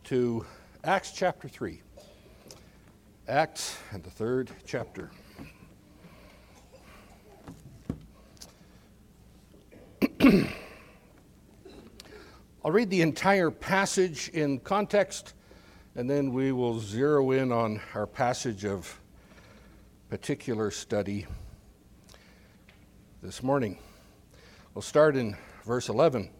to Acts chapter 3. Acts and the third chapter. I'll read the entire passage in context, and then we will zero in on our passage of particular study this morning. We'll start in verse 11.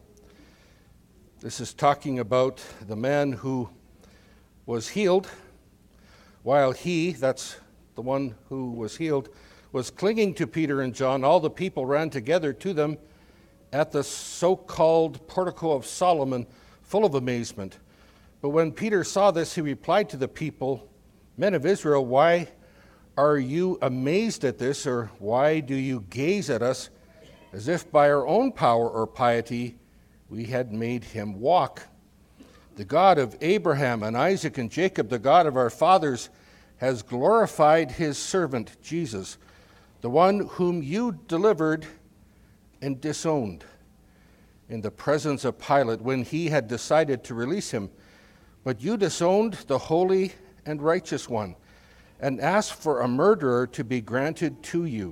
This is talking about the man who was healed, while he, that's the one who was healed, was clinging to Peter and John. All the people ran together to them at the so-called portico of Solomon, full of amazement. But when Peter saw this, he replied to the people, "Men of Israel, why are you amazed at this, or why do you gaze at us as if by our own power or piety we had made him walk? The God of Abraham and Isaac and Jacob, the God of our fathers, has glorified his servant Jesus, the one whom you delivered and disowned in the presence of Pilate when he had decided to release him. But you disowned the holy and righteous one and asked for a murderer to be granted to you,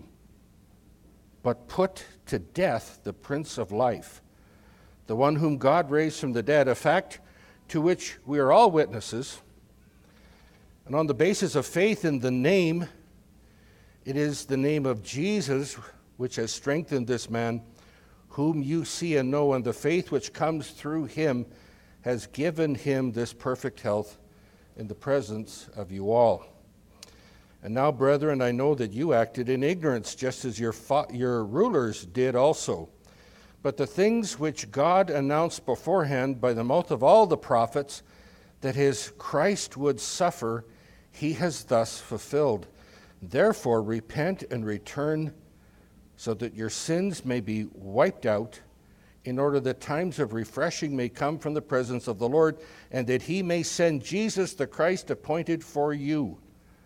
but put to death the Prince of Life, the one whom God raised from the dead, a fact to which we are all witnesses. And on the basis of faith in the name, it is the name of Jesus which has strengthened this man, whom you see and know, and the faith which comes through him has given him this perfect health in the presence of you all. And now, brethren, I know that you acted in ignorance, just as your rulers did also. But the things which God announced beforehand by the mouth of all the prophets, that his Christ would suffer, he has thus fulfilled. Therefore, repent and return, so that your sins may be wiped out, in order that times of refreshing may come from the presence of the Lord, and that he may send Jesus the Christ appointed for you,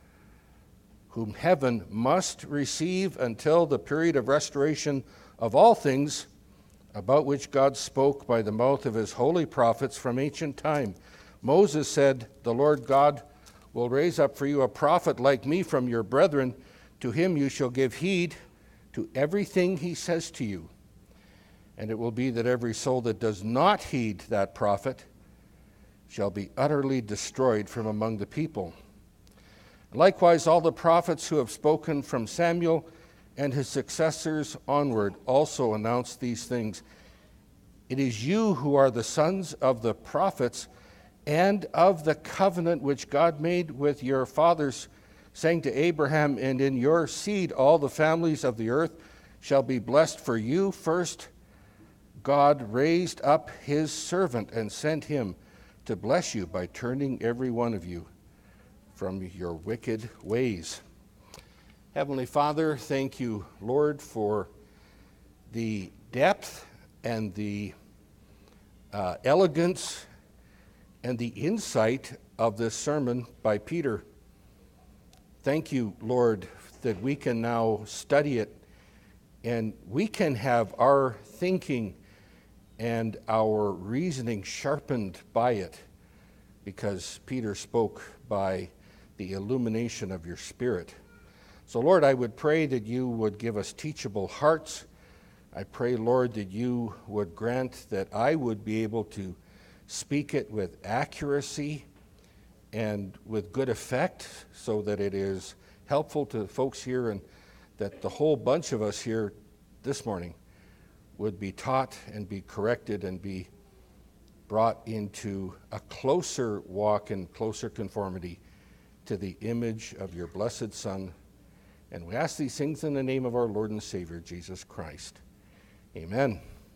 whom heaven must receive until the period of restoration of all things, about which God spoke by the mouth of his holy prophets from ancient time. Moses said, the Lord God will raise up for you a prophet like me from your brethren. To him you shall give heed to everything he says to you. And it will be that every soul that does not heed that prophet shall be utterly destroyed from among the people. Likewise, all the prophets who have spoken from Samuel and his successors onward also announced these things. It is you who are the sons of the prophets and of the covenant which God made with your fathers, saying to Abraham, and in your seed all the families of the earth shall be blessed. For you first God raised up his servant and sent him to bless you by turning every one of you from your wicked ways." Heavenly Father, thank you, Lord, for the depth and the elegance and the insight of this sermon by Peter. Thank you, Lord, that we can now study it and we can have our thinking and our reasoning sharpened by it, because Peter spoke by the illumination of your Spirit. So, Lord, I would pray that you would give us teachable hearts. I pray, Lord, that you would grant that I would be able to speak it with accuracy and with good effect, so that it is helpful to folks here, and that the whole bunch of us here this morning would be taught and be corrected and be brought into a closer walk and closer conformity to the image of your blessed Son. And we ask these things in the name of our Lord and Savior, Jesus Christ. Amen.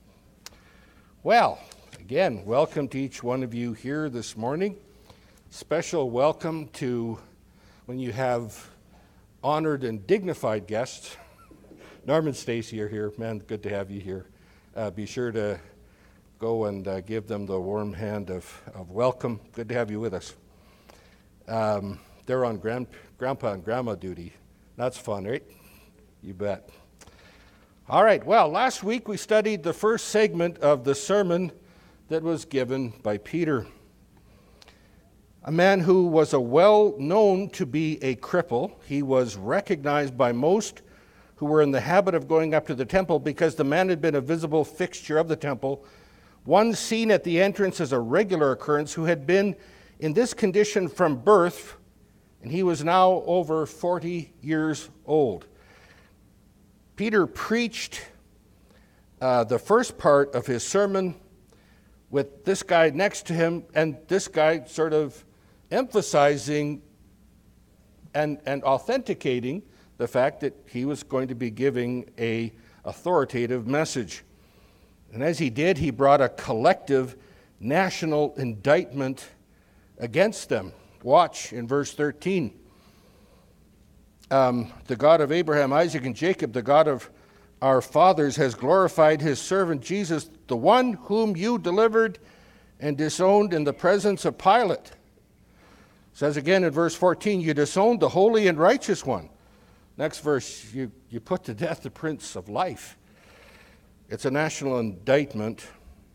Well, again, welcome to each one of you here this morning. Special welcome to when you have honored and dignified guests. Norman Stacy are here. Man, good to have you here. Be sure to go and give them the warm hand of welcome. Good to have you with us. They're on grandpa and grandma duty. That's fun, right? You bet. All right, well, last week we studied the first segment of the sermon that was given by Peter. a man who was well known to be a cripple. He was recognized by most who were in the habit of going up to the temple because the man had been a visible fixture of the temple, one seen at the entrance as a regular occurrence, who had been in this condition from birth, and he was now over 40 years old. Peter preached the first part of his sermon with this guy next to him, and this guy sort of emphasizing and authenticating the fact that he was going to be giving an authoritative message. And as he did, he brought a collective national indictment against them. Watch in verse 13. The God of Abraham, Isaac, and Jacob, the God of our fathers, has glorified his servant Jesus, the one whom you delivered and disowned in the presence of Pilate. It says again in verse 14, you disowned the holy and righteous one. Next verse, you put to death the Prince of Life. It's a national indictment.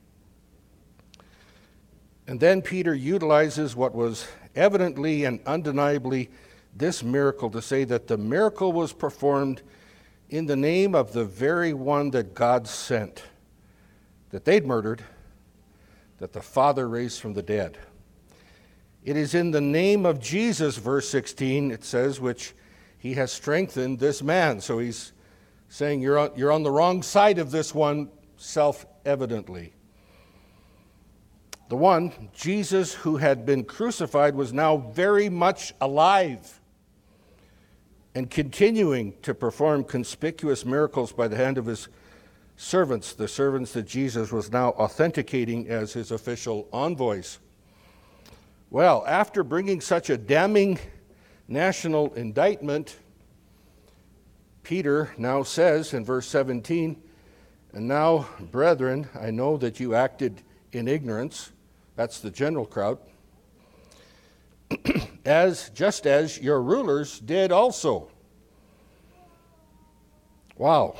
And then Peter utilizes what was evidently and undeniably this miracle to say that the miracle was performed in the name of the very one that God sent, that they'd murdered, that the Father raised from the dead. It is in the name of Jesus, verse 16, it says, which he has strengthened this man. So he's saying you're on the wrong side of this one, self-evidently. The one, Jesus, who had been crucified, was now very much alive and continuing to perform conspicuous miracles by the hand of his servants, the servants that Jesus was now authenticating as his official envoys. Well, after bringing such a damning national indictment, Peter now says in verse 17, and now, brethren, I know that you acted in ignorance. That's the general crowd. Just as your rulers did also. Wow.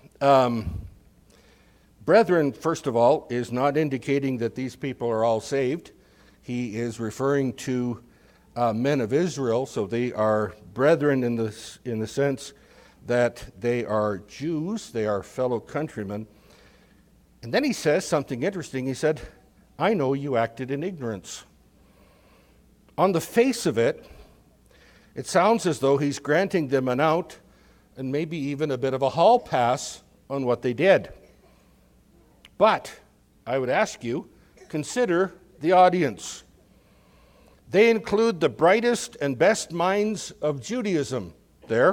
Brethren, first of all, is not indicating that these people are all saved. He is referring to men of Israel, so they are brethren in the sense that they are Jews, they are fellow countrymen. And then he says something interesting. He said, I know you acted in ignorance. On the face of it, it sounds as though he's granting them an out and maybe even a bit of a hall pass on what they did. But I would ask you, consider the audience. They include the brightest and best minds of Judaism there,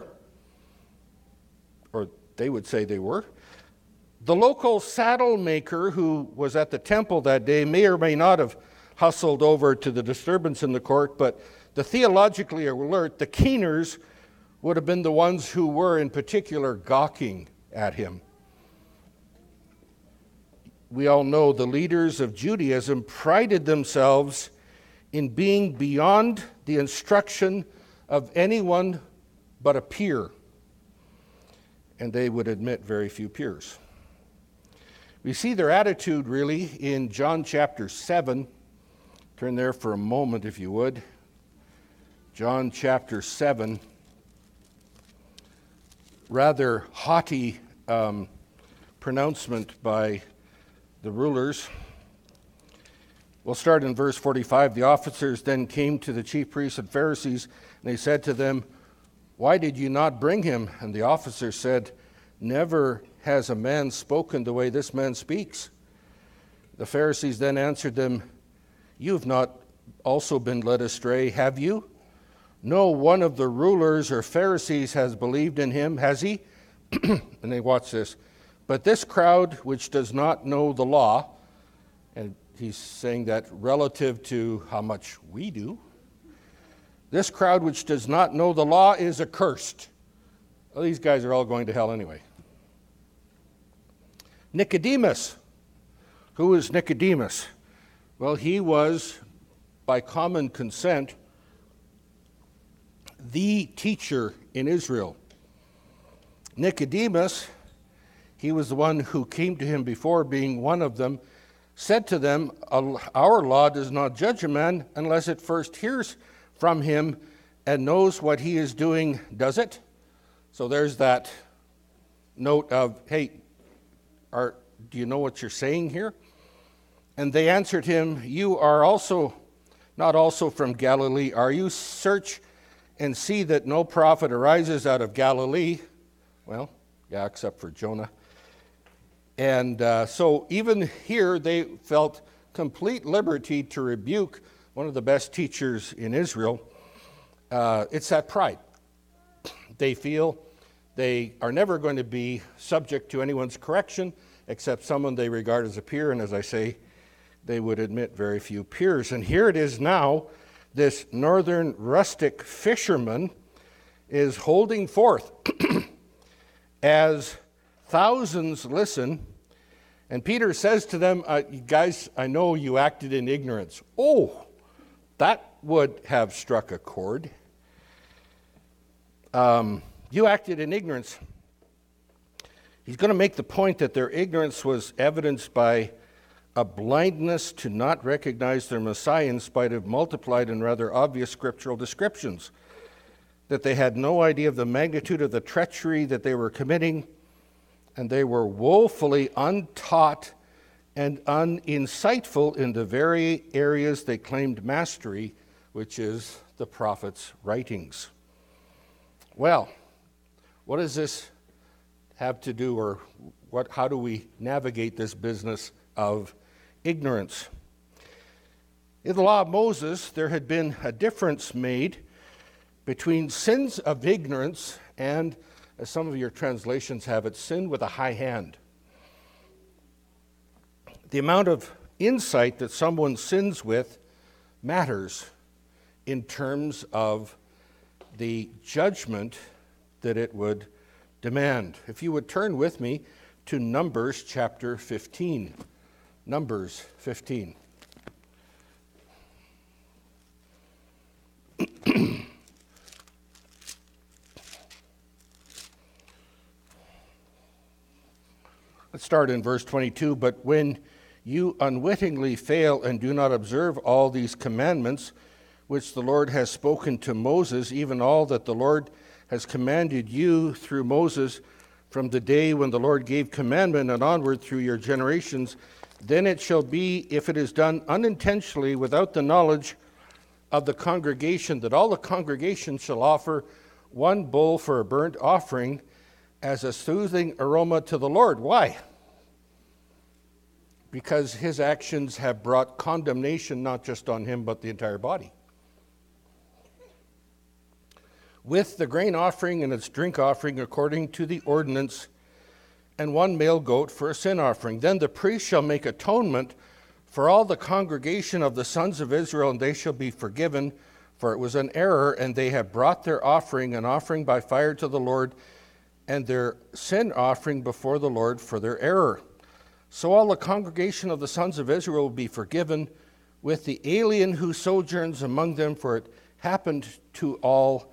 or they would say they were. The local saddle maker who was at the temple that day may or may not have hustled over to the disturbance in the court, but the theologically alert, the keeners, would have been the ones who were in particular gawking at him. We all know the leaders of Judaism prided themselves in being beyond the instruction of anyone but a peer, and they would admit very few peers. We see their attitude really in John chapter 7. Turn there for a moment if you would. John chapter 7. Rather haughty pronouncement by the rulers. We'll start in verse 45. The officers then came to the chief priests and Pharisees, and they said to them, why did you not bring him? And the officers said, never has a man spoken the way this man speaks. The Pharisees then answered them, you have not also been led astray, have you? No one of the rulers or Pharisees has believed in him, has he? And they watch this. But this crowd, which does not know the law, and he's saying that relative to how much we do, this crowd which does not know the law is accursed. Well, these guys are all going to hell anyway. Nicodemus. Who is Nicodemus? Well, he was, by common consent, the teacher in Israel. Nicodemus, he was the one who came to him before, being one of them, said to them, our law does not judge a man unless it first hears from him and knows what he is doing, does it? So there's that note of, hey, do you know what you're saying here? And they answered him, you are not also from Galilee, are you? Search and see that no prophet arises out of Galilee. Well, yeah, except for Jonah. And so even here, they felt complete liberty to rebuke one of the best teachers in Israel. It's that pride. They feel they are never going to be subject to anyone's correction except someone they regard as a peer, and as I say, they would admit very few peers. And here it is now, this northern rustic fisherman is holding forth as thousands listen, and Peter says to them, guys, I know you acted in ignorance. Oh, that would have struck a chord. You acted in ignorance. He's going to make the point that their ignorance was evidenced by a blindness to not recognize their Messiah in spite of multiplied and rather obvious scriptural descriptions, that they had no idea of the magnitude of the treachery that they were committing, and they were woefully untaught and uninsightful in the very areas they claimed mastery, which is the prophet's writings. Well, what does this have to do, or how do we navigate this business of ignorance? In the law of Moses, there had been a difference made between sins of ignorance and, as some of your translations have it, sin with a high hand. The amount of insight that someone sins with matters in terms of the judgment that it would demand. If you would turn with me to Numbers chapter 15. Numbers 15. Let's start in verse 22. But when you unwittingly fail and do not observe all these commandments, which the Lord has spoken to Moses, even all that the Lord has commanded you through Moses from the day when the Lord gave commandment and onward through your generations, then it shall be, if it is done unintentionally without the knowledge of the congregation, that all the congregation shall offer one bull for a burnt offering as a soothing aroma to the Lord. Why? Because his actions have brought condemnation not just on him, but the entire body. With the grain offering and its drink offering according to the ordinance, and one male goat for a sin offering. Then the priest shall make atonement for all the congregation of the sons of Israel, and they shall be forgiven, for it was an error, and they have brought their offering, an offering by fire to the Lord, and their sin offering before the Lord for their error. So all the congregation of the sons of Israel will be forgiven with the alien who sojourns among them, for it happened to all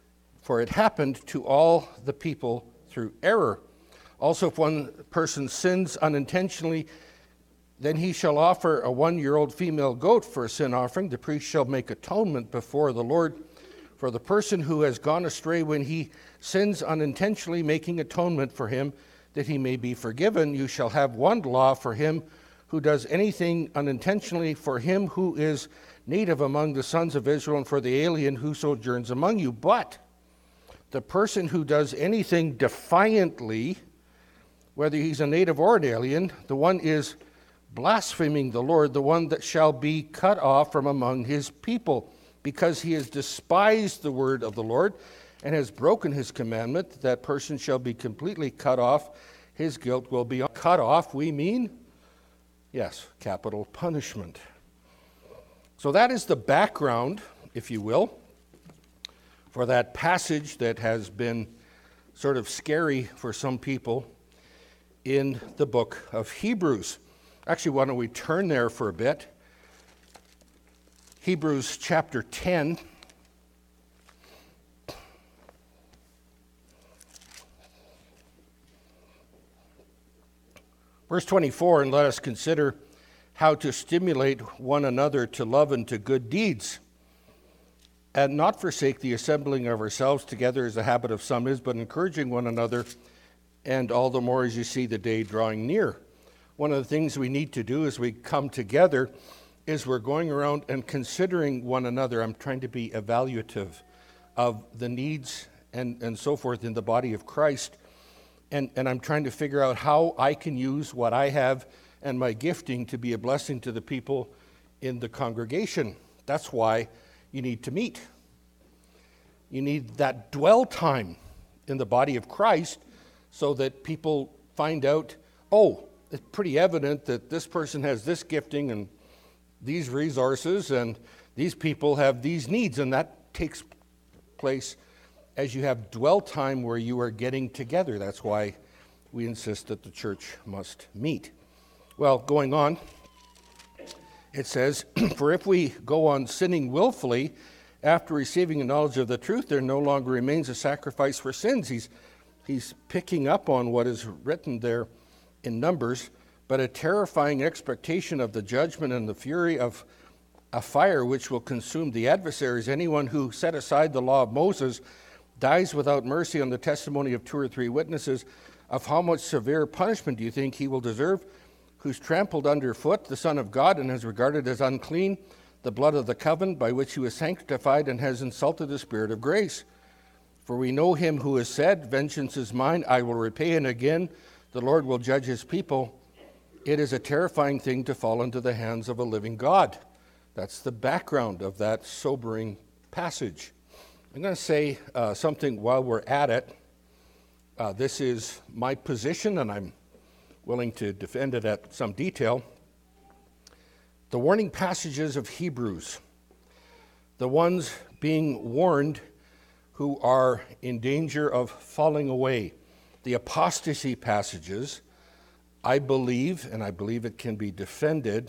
the people through error. Also, if one person sins unintentionally, then he shall offer a 1-year-old female goat for a sin offering. The priest shall make atonement before the Lord for the person who has gone astray when he sins unintentionally, making atonement for him that he may be forgiven. You shall have one law for him who does anything unintentionally, for him who is native among the sons of Israel, and for the alien who sojourns among you. But the person who does anything defiantly, whether he's a native or an alien, the one is blaspheming the Lord, the one that shall be cut off from among his people, because he has despised the word of the Lord and has broken his commandment. That person shall be completely cut off. His guilt will be cut off. We mean, yes, capital punishment. So that is the background, if you will, for that passage that has been sort of scary for some people in the book of Hebrews. Actually, why don't we turn there for a bit? Hebrews chapter 10. Verse 24, and let us consider how to stimulate one another to love and to good deeds, and not forsake the assembling of ourselves together as the habit of some is, but encouraging one another, and all the more as you see the day drawing near. One of the things we need to do as we come together is we're going around and considering one another. I'm trying to be evaluative of the needs and so forth in the body of Christ, and I'm trying to figure out how I can use what I have and my gifting to be a blessing to the people in the congregation. That's why you need to meet. You need that dwell time in the body of Christ so that people find out, oh, it's pretty evident that this person has this gifting and these resources and these people have these needs, and that takes place as you have dwell time where you are getting together. That's why we insist that the church must meet. Well, going on, it says, for if we go on sinning willfully after receiving a knowledge of the truth, there no longer remains a sacrifice for sins. He's picking up on what is written there in Numbers, but a terrifying expectation of the judgment and the fury of a fire which will consume the adversaries. Anyone who set aside the law of Moses dies without mercy on the testimony of 2 or 3 witnesses. Of how much severe punishment do you think he will deserve, who's trampled underfoot the Son of God and has regarded as unclean the blood of the covenant by which he was sanctified and has insulted the Spirit of grace? For we know him who has said, vengeance is mine, I will repay, and again the Lord will judge his people. It is a terrifying thing to fall into the hands of a living God. That's the background of that sobering passage. I'm going to say something while we're at it. This is my position, and I'm willing to defend it at some detail. The warning passages of Hebrews, the ones being warned who are in danger of falling away, the apostasy passages, I believe, and I believe it can be defended,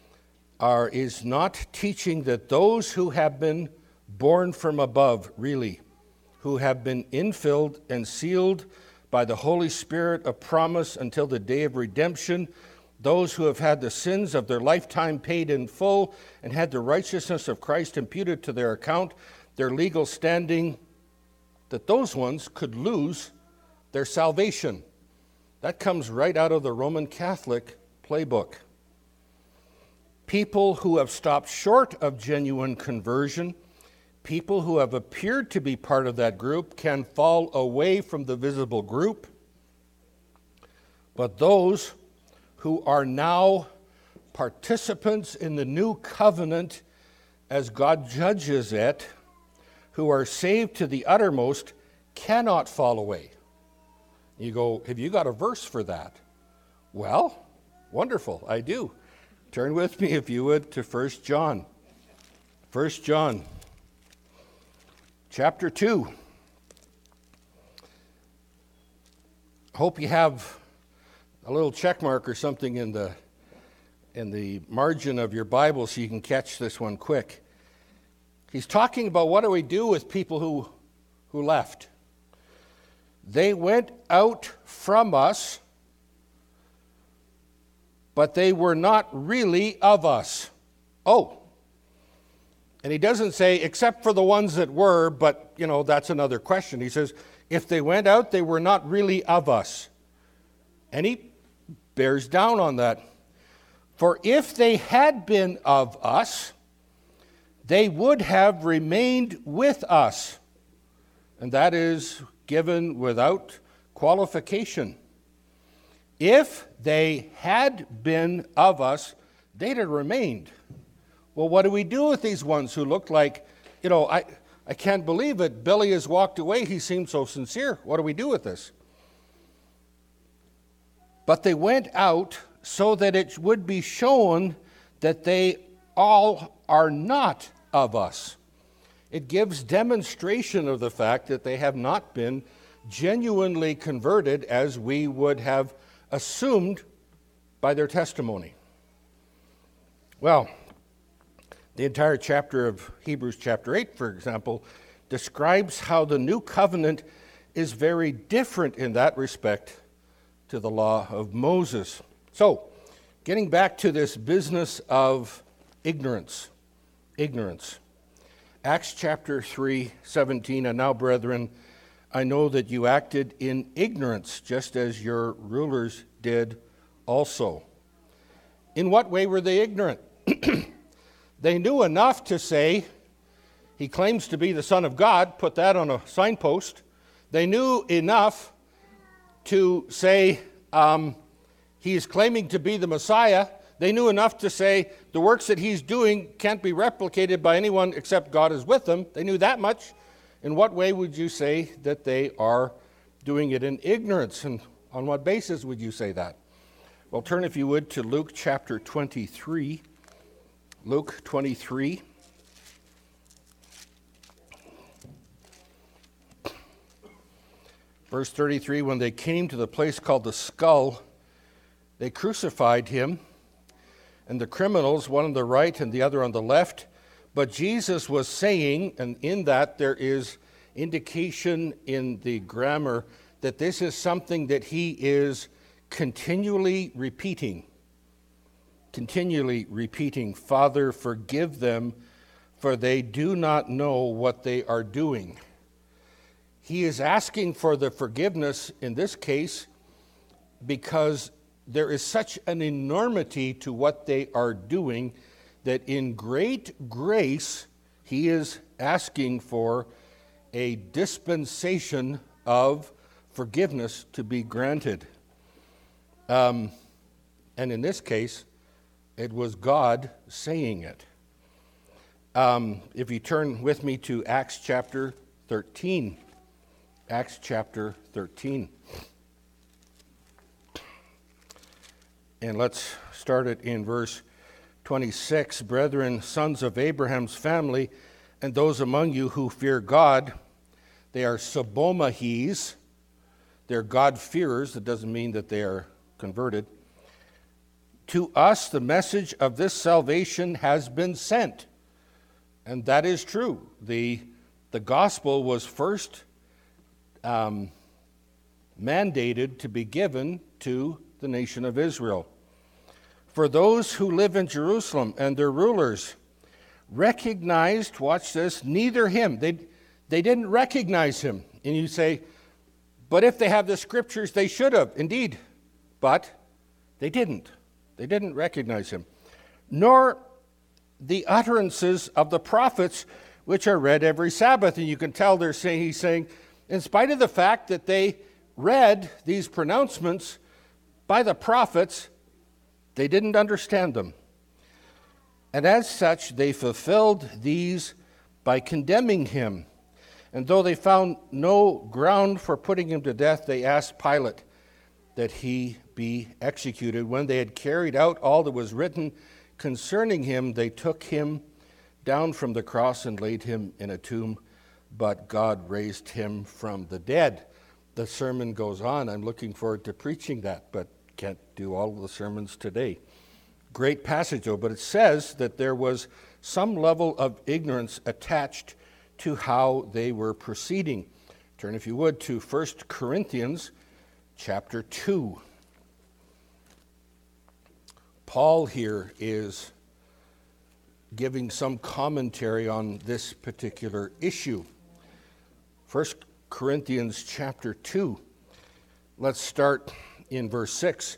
is not teaching that those who have been born from above, really, who have been infilled and sealed by the Holy Spirit of promise until the day of redemption, those who have had the sins of their lifetime paid in full and had the righteousness of Christ imputed to their account, their legal standing, that those ones could lose their salvation. That comes right out of the Roman Catholic playbook. People who have stopped short of genuine conversion, people who have appeared to be part of that group, can fall away from the visible group. But those who are now participants in the new covenant as God judges it, who are saved to the uttermost, cannot fall away. You go, have you got a verse for that? Well, wonderful, I do. Turn with me, if you would, to 1 John. 1 John, chapter 2. Hope you have a little check mark or something in the margin of your Bible so you can catch this one quick. He's talking about what do we do with people who left. They went out from us, but they were not really of us. Oh, and he doesn't say, except for the ones that were, but, that's another question. He says, if they went out, they were not really of us. And he bears down on that. For if they had been of us, they would have remained with us. And that is given without qualification. If they had been of us, they'd have remained. Well, what do we do with these ones who look like, I can't believe it. Billy has walked away. He seemed so sincere. What do we do with this? But they went out so that it would be shown that they all are not of us. It gives demonstration of the fact that they have not been genuinely converted as we would have assumed by their testimony. Well, the entire chapter of Hebrews chapter 8, for example, describes how the new covenant is very different in that respect to the law of Moses. So, Getting back to this business of ignorance. Acts chapter 3:17, and now, brethren, I know that you acted in ignorance, just as your rulers did also. In what way were they ignorant? They knew enough to say, he claims to be the Son of God, put that on a signpost. They knew enough to say, he is claiming to be the Messiah. They knew enough to say the works that he's doing can't be replicated by anyone except God is with them. They knew that much. In what way would you say that they are doing it in ignorance? And on what basis would you say that? Well, turn, if you would, to Luke chapter 23. Luke 23. Verse 33, when they came to the place called the Skull, they crucified him, and the criminals, one on the right and the other on the left. But Jesus was saying, and in that there is indication in the grammar that this is something that he is continually repeating, Father, forgive them, for they do not know what they are doing. He is asking for the forgiveness in this case because there is such an enormity to what they are doing that in great grace he is asking for a dispensation of forgiveness to be granted. And in this case, it was God saying it. If you turn with me to Acts chapter 13. Acts chapter 13. And let's start it in verse 26. Brethren, sons of Abraham's family, and those among you who fear God, they are Sabomahis. They're God-fearers. That doesn't mean that they are converted. To us, the message of this salvation has been sent. And that is true. The gospel was first mandated to be given to the nation of Israel. For those who live in Jerusalem and their rulers recognized, watch this, neither him. They didn't recognize him. And you say, but if they have the scriptures, they should have. Indeed. But they didn't. They didn't recognize him. Nor the utterances of the prophets, which are read every Sabbath. And you can tell he's saying, in spite of the fact that they read these pronouncements by the prophets, they didn't understand them. And as such, they fulfilled these by condemning him. And though they found no ground for putting him to death, they asked Pilate that he be executed. When they had carried out all that was written concerning him, they took him down from the cross and laid him in a tomb, but God raised him from the dead. The sermon goes on. I'm looking forward to preaching that, but can't do all of the sermons today. Great passage, though, but it says that there was some level of ignorance attached to how they were proceeding. Turn, if you would, to 1 Corinthians chapter 2. Paul here is giving some commentary on this particular issue. 1 Corinthians chapter 2. Let's start in verse 6.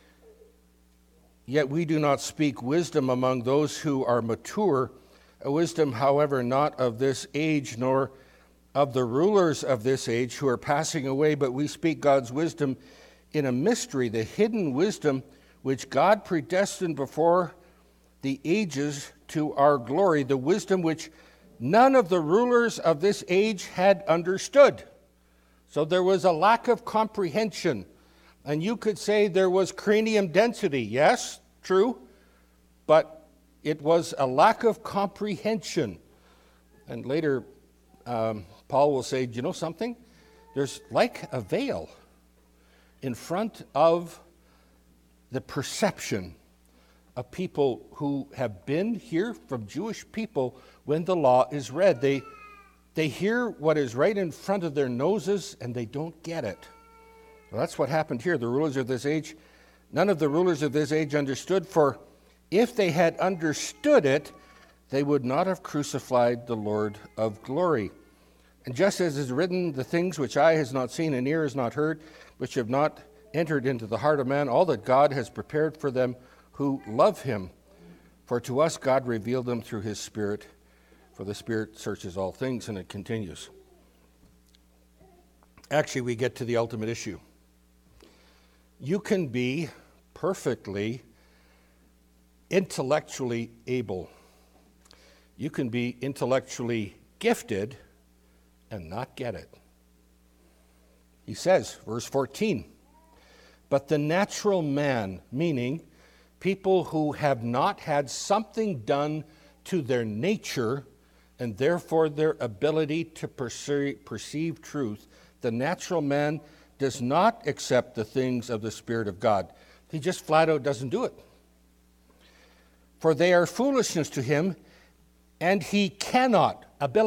Yet we do not speak wisdom among those who are mature, a wisdom, however, not of this age, nor of the rulers of this age who are passing away, but we speak God's wisdom in a mystery, the hidden wisdom which God predestined before the ages to our glory, the wisdom which none of the rulers of this age had understood. So there was a lack of comprehension. And you could say there was cranium density. Yes, true. But it was a lack of comprehension. And later, Paul will say, do you know something? There's like a veil in front of the perception of people who have been here from Jewish people when the law is read. They hear what is right in front of their noses and they don't get it. Well, that's what happened here. The rulers of this age None of the rulers of this age understood, for if they had understood it, they would not have crucified the Lord of glory. And just as is written, the things which eye has not seen and ear has not heard, which have not entered into the heart of man, all that God has prepared for them who love him. For to us God revealed them through his Spirit, for the Spirit searches all things, and it continues. Actually, we get to the ultimate issue. You can be perfectly intellectually able. You can be intellectually gifted and not get it. He says, verse 14, but the natural man, meaning people who have not had something done to their nature and therefore their ability to perceive truth, the natural man does not accept the things of the Spirit of God. He just flat out doesn't do it. For they are foolishness to him, and he cannot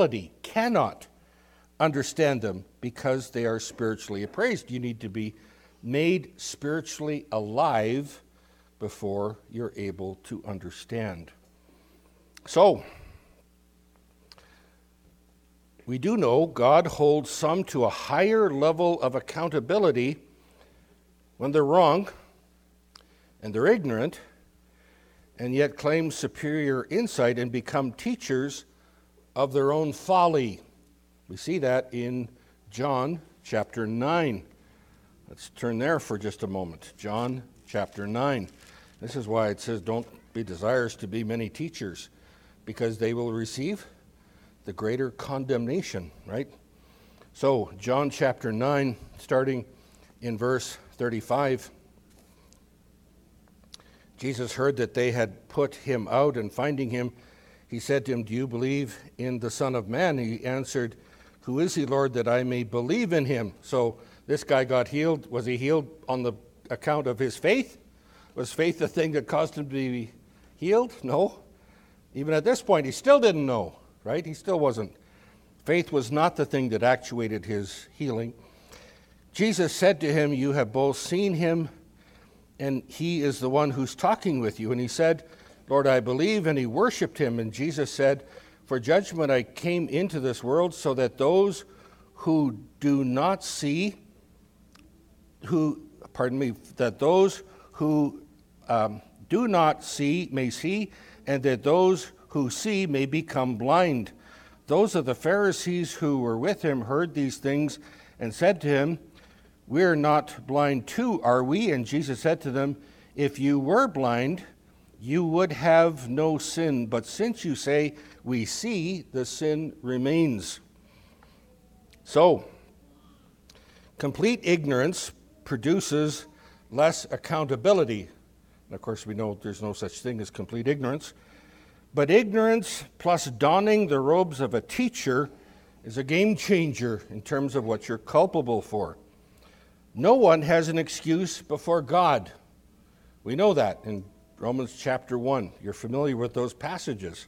understand them because they are spiritually appraised. You need to be made spiritually alive before you're able to understand. So, we do know God holds some to a higher level of accountability when they're wrong and they're ignorant, and yet claim superior insight and become teachers of their own folly. We see that in John chapter 9. Let's turn there for just a moment. John chapter 9. This is why it says, don't be desirous to be many teachers, because they will receive the greater condemnation, right? So, John chapter 9, starting in verse 35. Jesus heard that they had put him out, and finding him, he said to him, do you believe in the Son of Man? He answered, who is he, Lord, that I may believe in him? So this guy got healed. Was he healed on the account of his faith? Was faith the thing that caused him to be healed? No. Even at this point, he still didn't know, right? He still wasn't. Faith was not the thing that actuated his healing. Jesus said to him, you have both seen him, and he is the one who's talking with you. And he said, Lord, I believe, and he worshiped him. And Jesus said, for judgment I came into this world so that those who do not see, that those who do not see may see, and that those who see may become blind. Those of the Pharisees who were with him heard these things and said to him, we are not blind too, are we? And Jesus said to them, if you were blind, you would have no sin. But since you say, we see, the sin remains. So, complete ignorance produces less accountability. And of course, we know there's no such thing as complete ignorance. But ignorance plus donning the robes of a teacher is a game changer in terms of what you're culpable for. No one has an excuse before God. We know that in Romans chapter 1. You're familiar with those passages.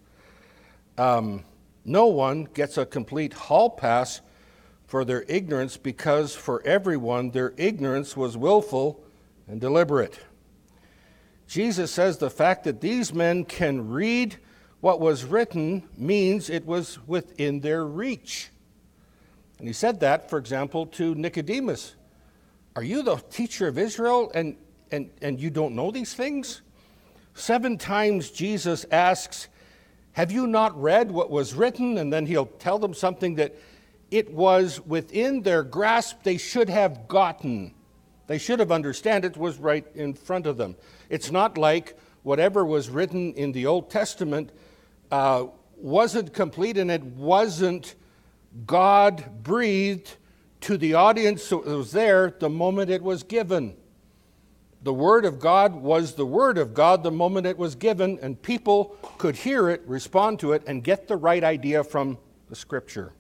No one gets a complete hall pass for their ignorance, because for everyone their ignorance was willful and deliberate. Jesus says the fact that these men can read what was written means it was within their reach. And he said that, for example, to Nicodemus. Are you the teacher of Israel and you don't know these things? 7 times Jesus asks, have you not read what was written? And then he'll tell them something that it was within their grasp. They should have gotten. They should have understood it was right in front of them. It's not like whatever was written in the Old Testament wasn't complete and it wasn't God-breathed to the audience that was there the moment it was given. The Word of God was the Word of God the moment it was given, and people could hear it, respond to it, and get the right idea from the Scripture.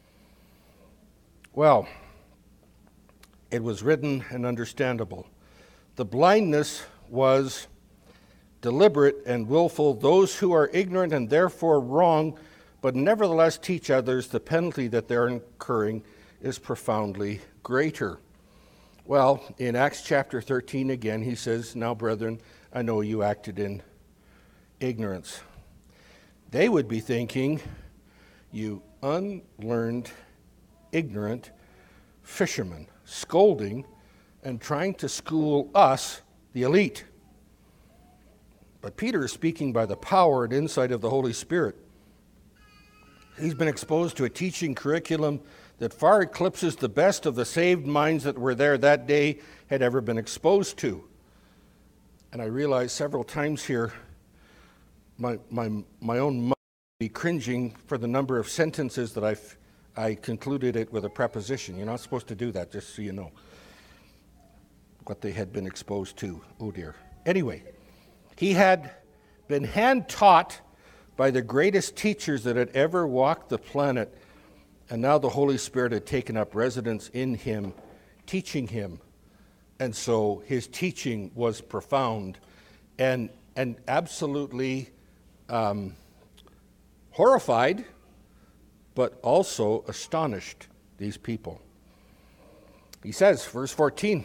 Well, it was written and understandable. The blindness was deliberate and willful. Those who are ignorant and therefore wrong, but nevertheless teach others, the penalty that they're incurring is profoundly greater. Well, in Acts chapter 13 again, he says, "Now, brethren, I know you acted in ignorance." They would be thinking, "You unlearned, ignorant fishermen," scolding and trying to school us, the elite. But Peter is speaking by the power and insight of the Holy Spirit. He's been exposed to a teaching curriculum that far eclipses the best of the saved minds that were there that day had ever been exposed to. And I realized several times here, my own mind would be cringing for the number of sentences that I concluded it with a preposition. You're not supposed to do that, just so you know what they had been exposed to. Oh dear. Anyway, he had been hand-taught by the greatest teachers that had ever walked the planet, and now the Holy Spirit had taken up residence in him, teaching him. And so his teaching was profound and absolutely horrified, but also astonished these people. He says, verse 14,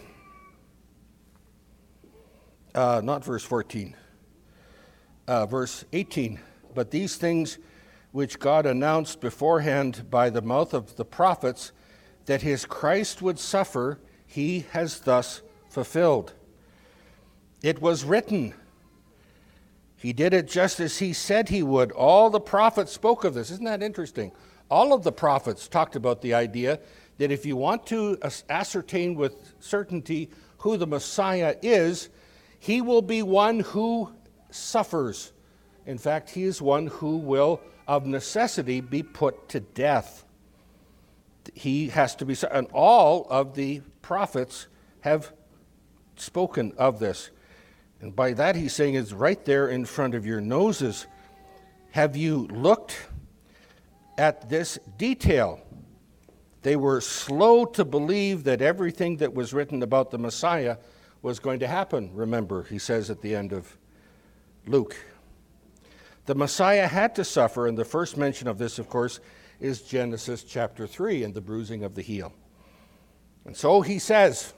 not verse 14, verse 18, "But these things which God announced beforehand by the mouth of the prophets, that his Christ would suffer, he has thus fulfilled. It was written. He did it just as he said he would." All the prophets spoke of this. Isn't that interesting? All of the prophets talked about the idea that if you want to ascertain with certainty who the Messiah is, he will be one who suffers. In fact, he is one who will, of necessity, be put to death. He has to be, and all of the prophets have spoken of this. And by that he's saying it's right there in front of your noses. Have you looked at this detail? They were slow to believe that everything that was written about the Messiah was going to happen, remember, he says at the end of Luke. The Messiah had to suffer, and the first mention of this, of course, is Genesis chapter 3 and the bruising of the heel. And so he says,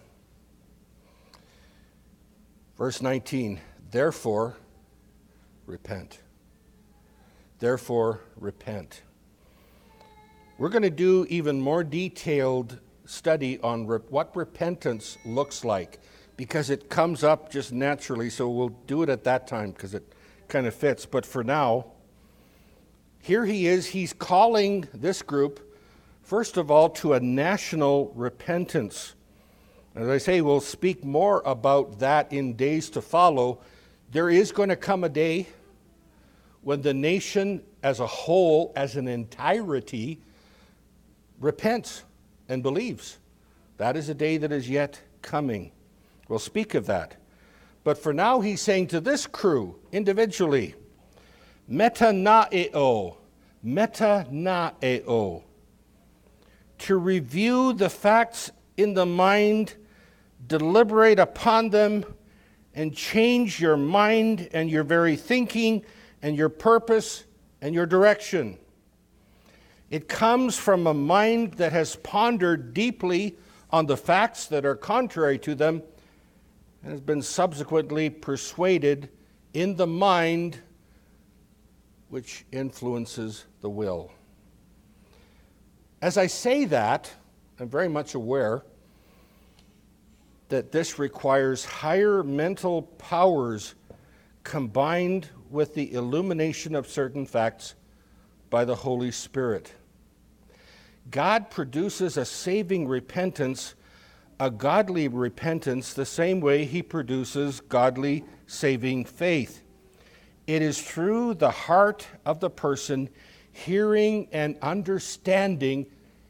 verse 19, "Therefore, repent." Therefore, repent. We're going to do even more detailed study on what repentance looks like, because it comes up just naturally, so we'll do it at that time because it kind of fits. But for now, here he is. He's calling this group, first of all, to a national repentance. As I say, we'll speak more about that in days to follow. There is going to come a day when the nation as a whole, as an entirety, repents and believes. That is a day that is yet coming. We'll speak of that. But for now, he's saying to this crew, individually, metanaeo, to review the facts in the mind, deliberate upon them, and change your mind and your very thinking and your purpose and your direction. It comes from a mind that has pondered deeply on the facts that are contrary to them and has been subsequently persuaded in the mind which influences the will. As I say that, I'm very much aware that this requires higher mental powers combined with the illumination of certain facts by the Holy Spirit. God produces a saving repentance, a godly repentance, the same way he produces godly saving faith. It is through the heart of the person hearing and understanding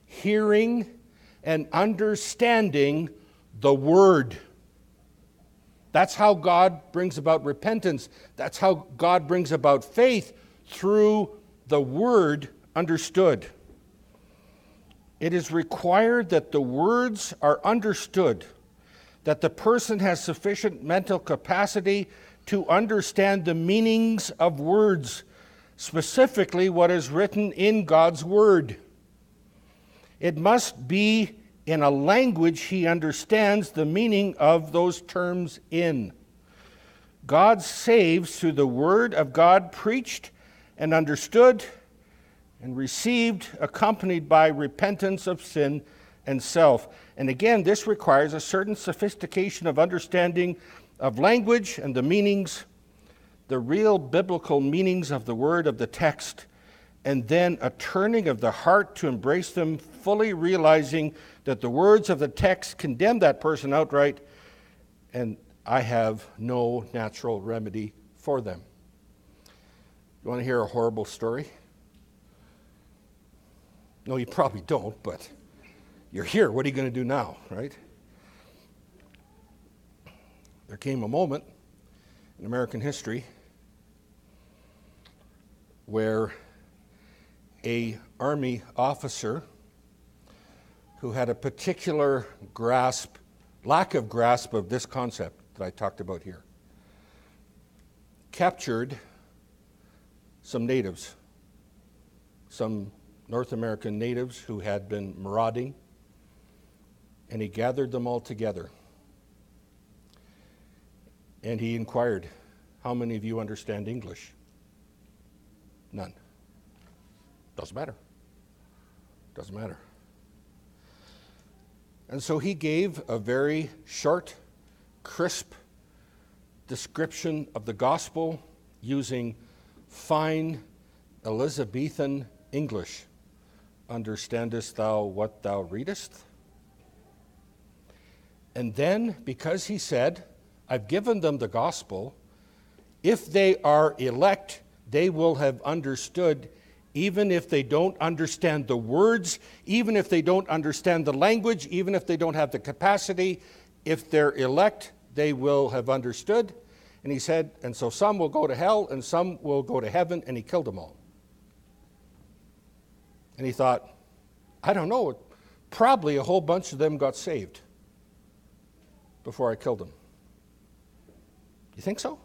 the Word. That's how God brings about repentance. That's how God brings about faith, through the Word understood. It is required that the words are understood, that the person has sufficient mental capacity to understand the meanings of words, specifically what is written in God's Word. It must be in a language he understands the meaning of those terms in. God saves through the word of God preached and understood and received, accompanied by repentance of sin and self. And again, this requires a certain sophistication of understanding of language and the meanings, the real biblical meanings of the word of the text, and then a turning of the heart to embrace them, fully realizing that the words of the text condemn that person outright, and I have no natural remedy for them. You want to hear a horrible story? No, you probably don't, but you're here. What are you going to do now, right? There came a moment in American history where an Army officer who had a particular lack of grasp of this concept that I talked about here, captured some natives, some North American natives who had been marauding, and he gathered them all together. And he inquired, how many of you understand English? None. Doesn't matter. Doesn't matter. And so he gave a very short, crisp description of the gospel using fine Elizabethan English. Understandest thou what thou readest? And then, because he said, I've given them the gospel, if they are elect, they will have understood, even if they don't understand the words, even if they don't understand the language, even if they don't have the capacity, if they're elect, they will have understood. And he said, and so some will go to hell and some will go to heaven, and he killed them all. And he thought, I don't know, probably a whole bunch of them got saved before I killed them. You think so?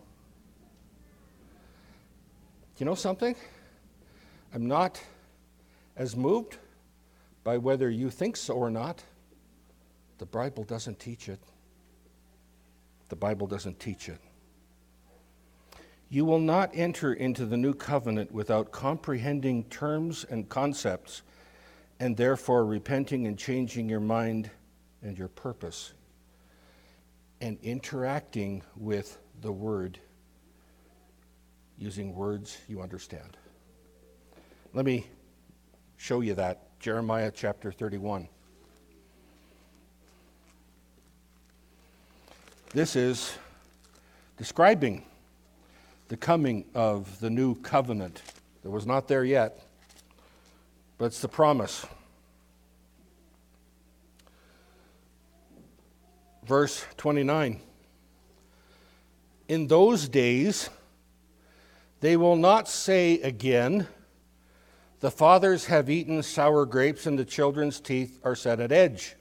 You know something? I'm not as moved by whether you think so or not. The Bible doesn't teach it. The Bible doesn't teach it. You will not enter into the new covenant without comprehending terms and concepts, and therefore repenting and changing your mind and your purpose, and interacting with the Word using words you understand. Let me show you that. Jeremiah chapter 31. This is describing the coming of the new covenant. It was not there yet, but it's the promise. Verse 29. In those days, they will not say again, the fathers have eaten sour grapes and the children's teeth are set at edge.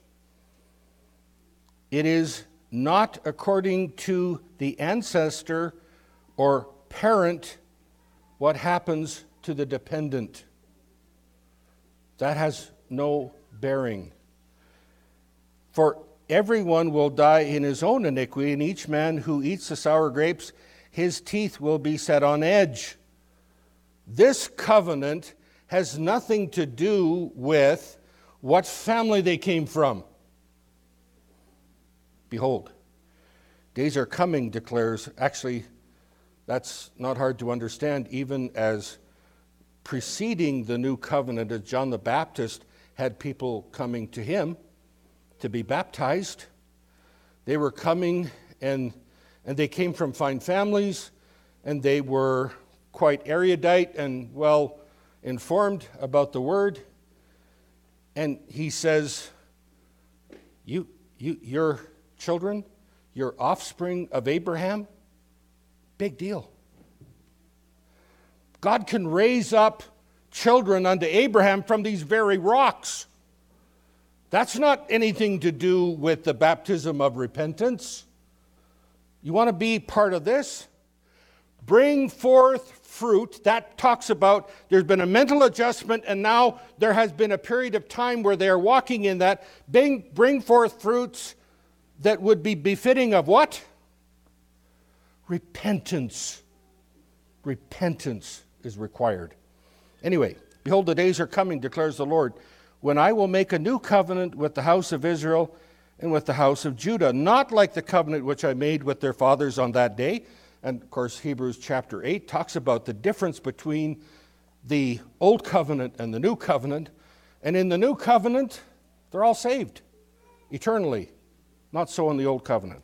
It is not according to the ancestor or parent what happens to the dependent. That has no bearing. For everyone will die in his own iniquity, and each man who eats the sour grapes, his teeth will be set on edge. This covenant has nothing to do with what family they came from. Behold, days are coming, declares, actually, that's not hard to understand, even as preceding the new covenant, as John the Baptist had people coming to him to be baptized. They were coming and they came from fine families, and they were quite erudite and well informed about the word. And he says, your children, your offspring of Abraham, big deal. God can raise up children unto Abraham from these very rocks. That's not anything to do with the baptism of repentance. You want to be part of this? bring forth fruit. That talks about there's been a mental adjustment, and now there has been a period of time where they are walking in that. Bring forth fruits that would be befitting of what? Repentance. Repentance is required. Anyway, behold, the days are coming, declares the Lord, when I will make a new covenant with the house of Israel and with the house of Judah, not like the covenant which I made with their fathers on that day. And of course, Hebrews chapter 8 talks about the difference between the old covenant and the new covenant. And in the new covenant, they're all saved eternally. Not so in the old covenant.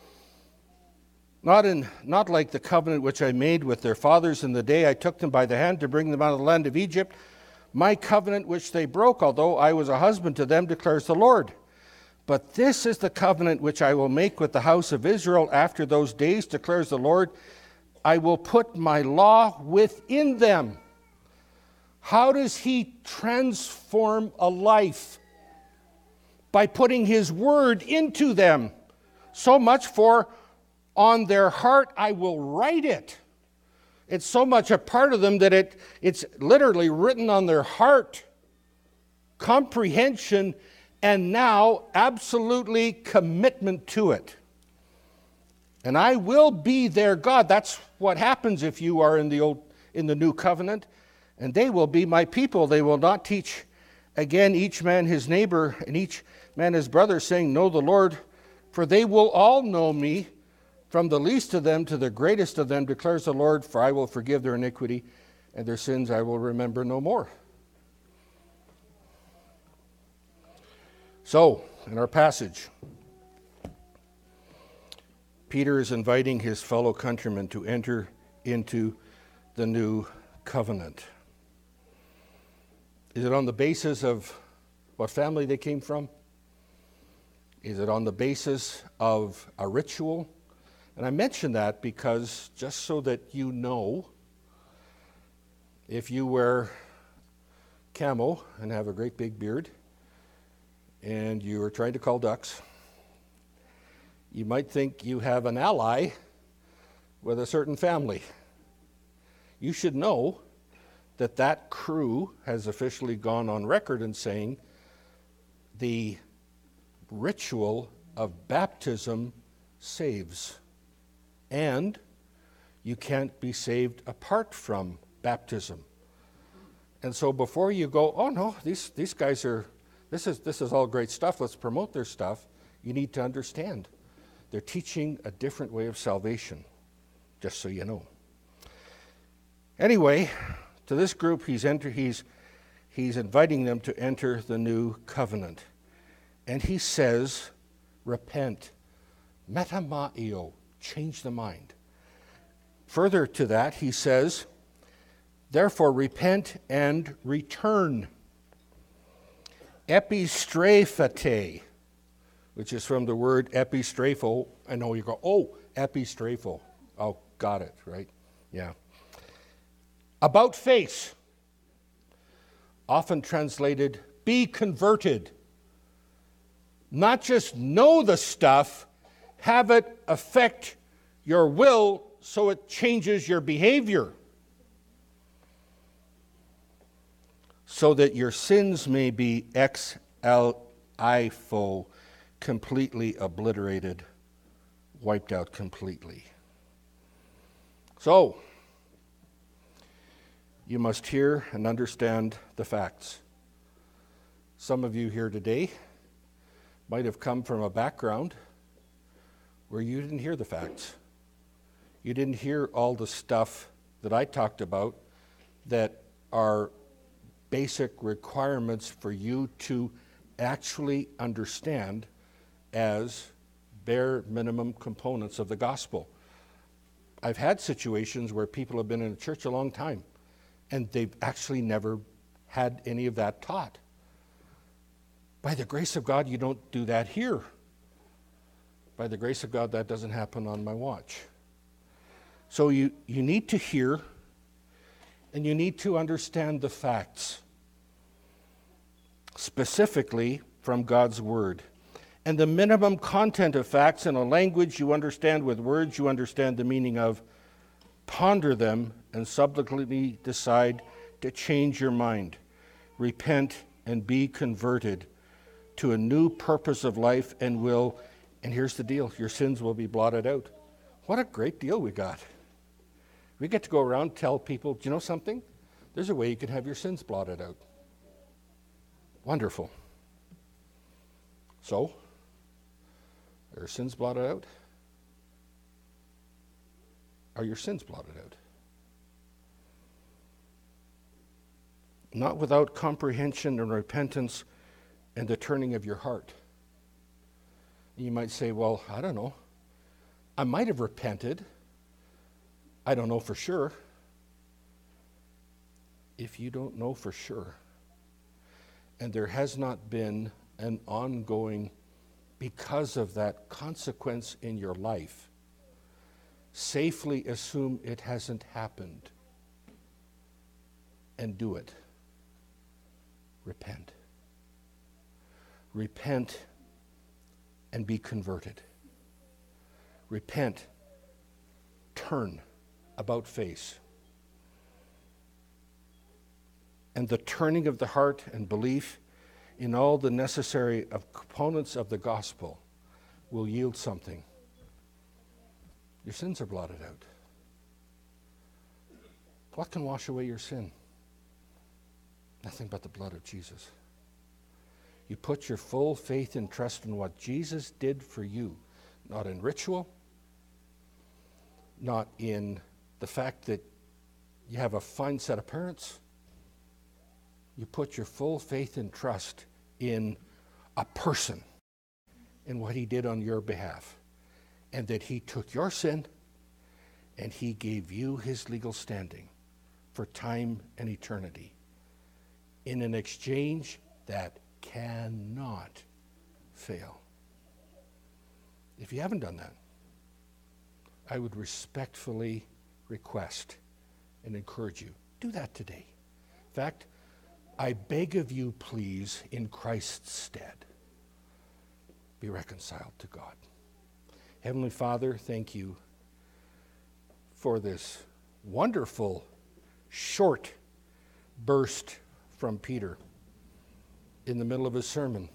Not like the covenant which I made with their fathers in the day I took them by the hand to bring them out of the land of Egypt, my covenant which they broke, although I was a husband to them, declares the Lord. But this is the covenant which I will make with the house of Israel after those days, declares the Lord. I will put my law within them. How does he transform a life? By putting his word into them. So much for on their heart I will write it. It's so much a part of them that it's literally written on their heart. Comprehension and now absolutely commitment to it. And I will be their God. That's what happens if you are in the new covenant. And they will be my people. They will not teach again each man his neighbor and each man his brother, saying, know the Lord, for they will all know me, from the least of them to the greatest of them, declares the Lord, for I will forgive their iniquity, and their sins I will remember no more. So, in our passage, Peter is inviting his fellow countrymen to enter into the new covenant. Is it on the basis of what family they came from? Is it on the basis of a ritual? And I mention that because just so that you know, if you wear camo and have a great big beard and you are trying to call ducks, you might think you have an ally with a certain family. You should know that that crew has officially gone on record in saying the ritual of baptism saves. And you can't be saved apart from baptism. And so before you go, oh no, these guys are, this is all great stuff, let's promote their stuff, you need to understand. They're teaching a different way of salvation, just so you know. Anyway, to this group, he's inviting them to enter the new covenant. And he says, repent, metamaio, change the mind. Further to that, he says, therefore repent and return. Epistraphete, which is from the word epistrapho. I know you go, oh, epistrapho. Oh, got it, right? Yeah. About face, often translated, be converted. Not just know the stuff, have it affect your will so it changes your behavior. So that your sins may be ex alifo, completely obliterated, wiped out completely. So, you must hear and understand the facts. Some of you here today might have come from a background where you didn't hear the facts. You didn't hear all the stuff that I talked about that are basic requirements for you to actually understand as bare minimum components of the gospel. I've had situations where people have been in a church a long time and they've actually never had any of that taught. By the grace of God, you don't do that here. By the grace of God, that doesn't happen on my watch. So you need to hear and you need to understand the facts, specifically from God's Word. And the minimum content of facts in a language you understand with words you understand the meaning of Ponder them and subsequently decide to change your mind. Repent and be converted to a new purpose of life and here's the deal, your sins will be blotted out. What a great deal we got. We get to go around and tell people, do you know something? There's a way you can have your sins blotted out. Wonderful. So, are your sins blotted out? Are your sins blotted out? Not without comprehension and repentance and the turning of your heart. You might say, well, I don't know. I might have repented. I don't know for sure. If you don't know for sure, and there has not been an ongoing, because of that consequence in your life, safely assume it hasn't happened and do it. Repent. Repent and be converted. Repent. Turn about face. And the turning of the heart and belief in all the necessary components of the gospel will yield something. Your sins are blotted out. What can wash away your sin? Nothing but the blood of Jesus. You put your full faith and trust in what Jesus did for you, not in ritual, not in the fact that you have a fine set of parents. You put your full faith and trust in a person, in what he did on your behalf, and that he took your sin and he gave you his legal standing for time and eternity in an exchange that cannot fail. If you haven't done that, I would respectfully request and encourage you, do that today. In fact, I beg of you, please, in Christ's stead, be reconciled to God. Heavenly Father, thank you for this wonderful, short burst from Peter in the middle of his sermon.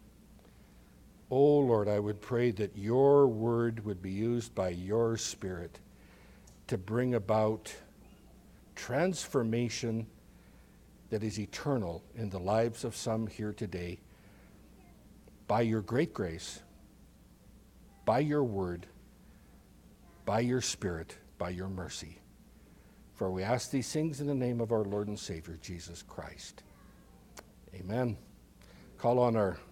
Oh Lord, I would pray that your word would be used by your Spirit to bring about transformation that is eternal in the lives of some here today by your great grace, by your word, by your Spirit, by your mercy. For we ask these things in the name of our Lord and Savior, Jesus Christ. Amen. Call on our